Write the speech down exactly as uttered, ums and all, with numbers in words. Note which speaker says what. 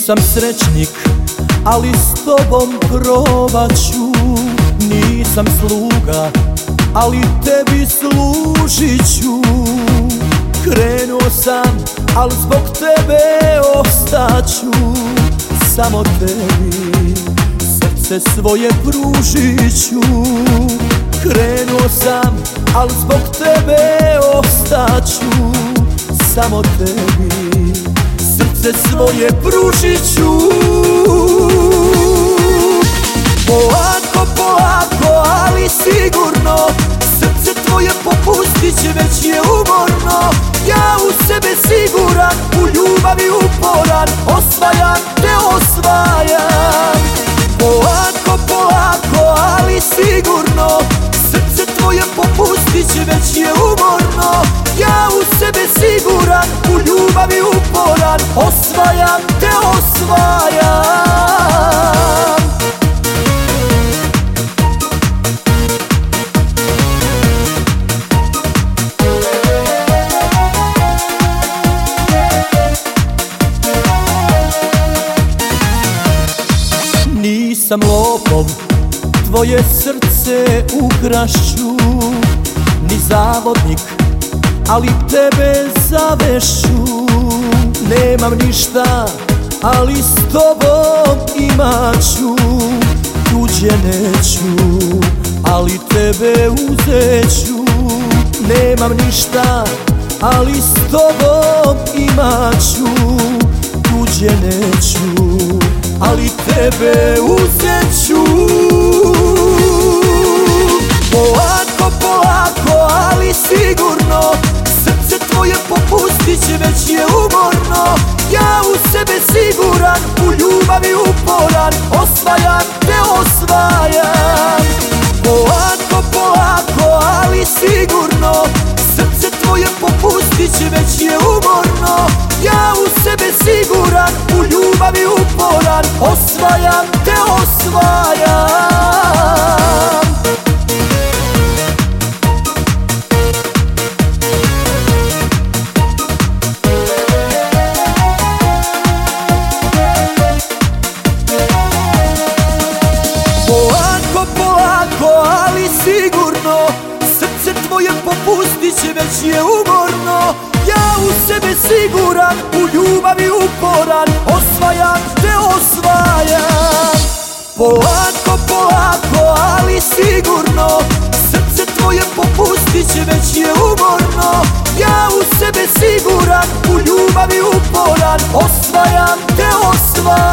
Speaker 1: Nisam srećnik, ali s tobom probat ću. Nisam sluga, ali tebi služit ću. Krenuo sam, ali zbog tebe ostaću. Samo tebi srce svoje pružit ću. Krenuo sam, ali zbog tebe ostaću. Samo tebi srce svoje pružit ću. Polako, polako, ali sigurno, srce tvoje popustit će, već je umorno. Ja u sebe siguran, u ljubavi uporan, osvajam te osvajam. Polako, polako, ali sigurno, srce tvoje popustit će, već je umorno. Ja u sebe siguran, u ljubavi uporan, osvajam te osvajam. Nisam lopov, tvoje srce ukrašću. Ni zavodnik, ali tebe zavešću. Nemam ništa, ali s tobom imat ću. Tuđe neću, ali tebe uzet ću. Nemam ništa, ali s tobom imat ću. Tuđe neću, ali tebe uzet ću. Polako, polako, ali sigurno, srce tvoje popustit će, već je umorno. Ja u sebe siguran, u ljubavi uporan, osvajam te osvajam. Polako, polako, ali sigurno, srce tvoje popustit će, već je umorno. Ja u sebe siguran, u ljubavi uporan, osvajam te osvajam. Polako, polako, ali sigurno, srce tvoje popustit će, već je umorno. Ja u sebe siguran, u ljubavi uporan, osvajam te osvajam. Polako, polako, ali sigurno, srce tvoje popustit će, već je umorno. Ja u sebe siguran, u ljubavi uporan, osvajam te osvajam.